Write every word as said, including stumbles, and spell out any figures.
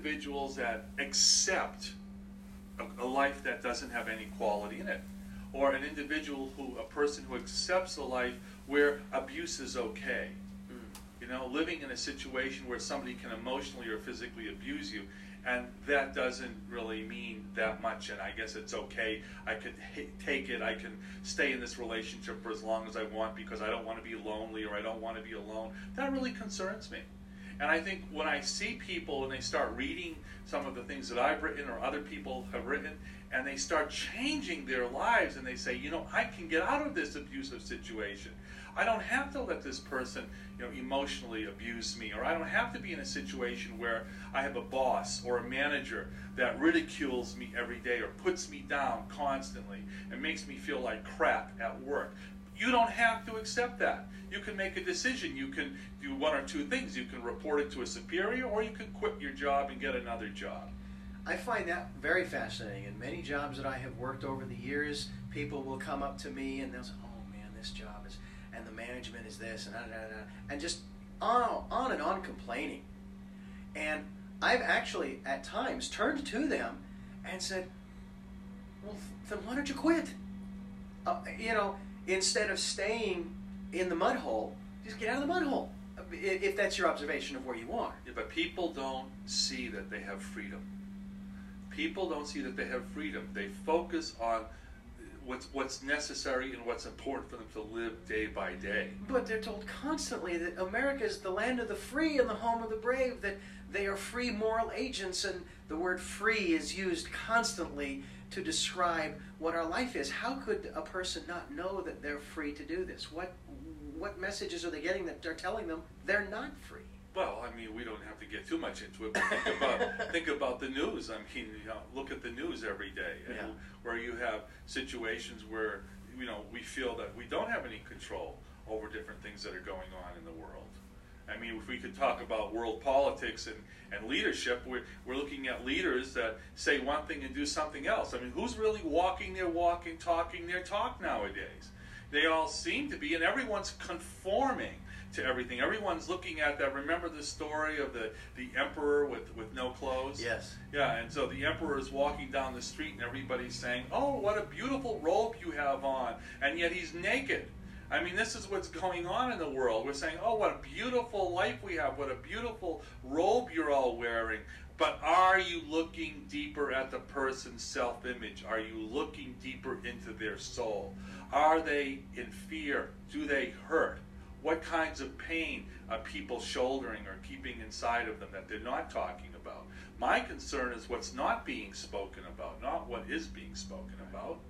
individuals that accept a, a life that doesn't have any quality in it, or an individual who, a person who accepts a life where abuse is okay. Mm. You know, living in a situation where somebody can emotionally or physically abuse you, and that doesn't really mean that much, and I guess it's okay. I can take it. I can stay in this relationship for as long as I want because I don't want to be lonely or I don't want to be alone. That really concerns me. And I think when I see people and they start reading some of the things that I've written or other people have written, and they start changing their lives and they say, you know, I can get out of this abusive situation. I don't have to let this person, you know, emotionally abuse me, or I don't have to be in a situation where I have a boss or a manager that ridicules me every day or puts me down constantly and makes me feel like crap at work. You don't have to accept that. You can make a decision. You can do one or two things. You can report it to a superior, or you can quit your job and get another job. I find that very fascinating. In many jobs that I have worked over the years, people will come up to me and they'll say, oh man, this job is, and the management is this, and da, da, da, and just on, on and on complaining. And I've actually, at times, turned to them and said, well, then why don't you quit? Uh, you know, instead of staying in the mud hole, just get out of the mud hole, if that's your observation of where you are. Yeah, but people don't see that they have freedom. People don't see that they have freedom. They focus on what's what's necessary and what's important for them to live day by day. But they're told constantly that America is the land of the free and the home of the brave, that they are free moral agents, and the word free is used constantly to describe what our life is. How could a person not know that they're free to do this? What what messages are they getting that are telling them they're not free? Well, I mean, we don't have to get too much into it, but think about, think about the news. I mean, you know, look at the news every day, and yeah. where you have situations where, you know, we feel that we don't have any control over different things that are going on in the world. I mean, if we could talk about world politics and, and leadership, we're, we're looking at leaders that say one thing and do something else. I mean, who's really walking their walk and talking their talk nowadays? They all seem to be, and everyone's conforming to everything. Everyone's looking at that. Remember the story of the, the emperor with, with no clothes? Yes. Yeah, and so the emperor is walking down the street and everybody's saying, oh, what a beautiful robe you have on, and yet he's naked. I mean, this is what's going on in the world. We're saying, oh, what a beautiful life we have, what a beautiful robe you're all wearing. But are you looking deeper at the person's self-image? Are you looking deeper into their soul? Are they in fear? Do they hurt? What kinds of pain are people shouldering or keeping inside of them that they're not talking about? My concern is what's not being spoken about, not what is being spoken about.